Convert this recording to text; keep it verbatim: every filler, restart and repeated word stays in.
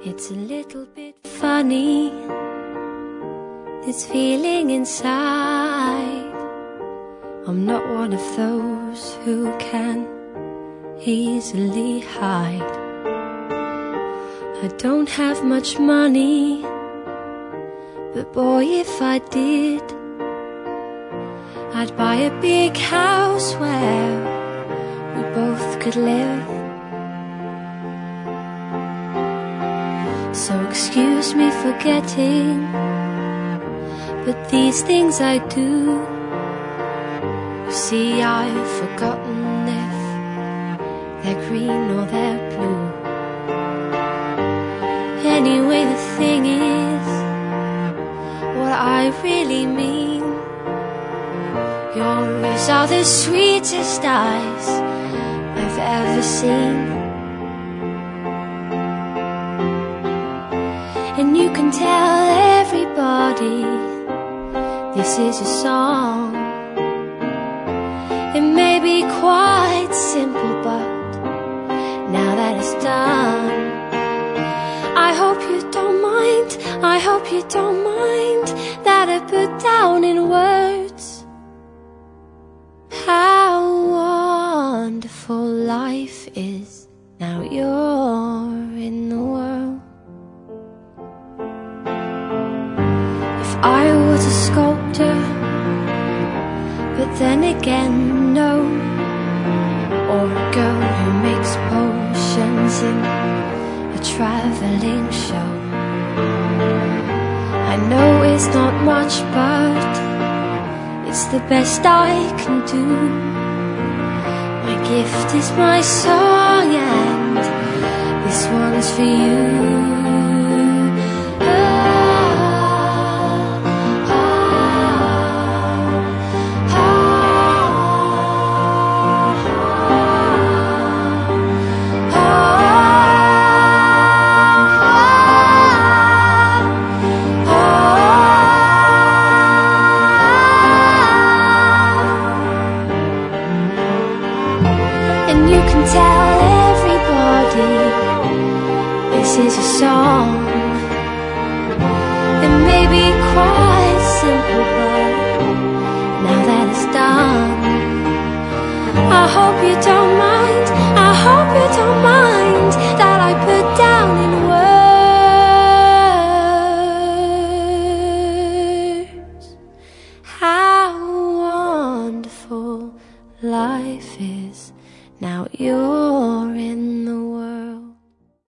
It's a little bit funny, this feeling inside. I'm not one of those who can easily hide. I don't have much money, but boy, if I did, I'd buy a big house where we both could live. So excuse me for getting, but these things I do. You see, I've forgotten if they're green or they're blue. Anyway, the thing is, what I really mean, your eyes are the sweetest eyes I've ever seen. And you can tell everybody this is a song. It may be quite simple, but now that it's done, I hope you don't mind, I hope you don't mind that I put down in words how wonderful life is now you're in the world. If I was a sculptor, but then again no, or a girl who makes potions in a traveling show. I know it's not much, but it's the best I can do. My gift is my song, and this one's for you. And you can tell everybody this is a song. It may be quite simple, but now that it's done, I hope you don't